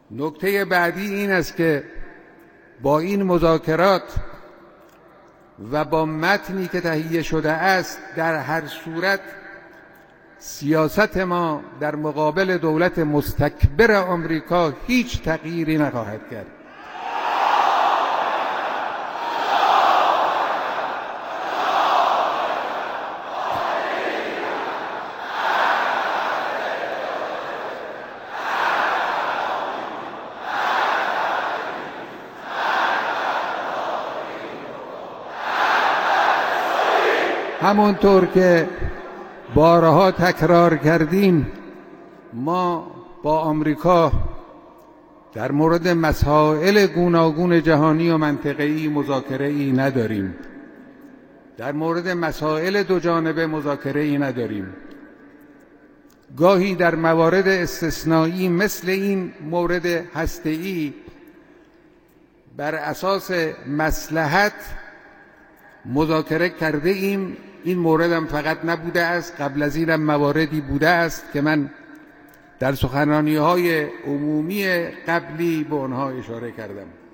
نکته بعدی این است که با این مذاکرات و با متنی که تهیه شده است در هر صورت سیاست ما در مقابل دولت مستکبر آمریکا هیچ تغییری نخواهد کرد. همونطور که بارها تکرار کردیم، ما با آمریکا در مورد مسائل گوناگون جهانی و منطقه‌ای مذاکره‌ای نداریم. در مورد مسائل دو جانبه مذاکره‌ای نداریم. گاهی در موارد استثنایی مثل این مورد هسته‌ای بر اساس مصلحت مذاکره کرده ایم. این مورد هم فقط نبوده است، قبل از این هم مواردی بوده است که من در سخنرانی‌های عمومی قبلی به آنها اشاره کردم.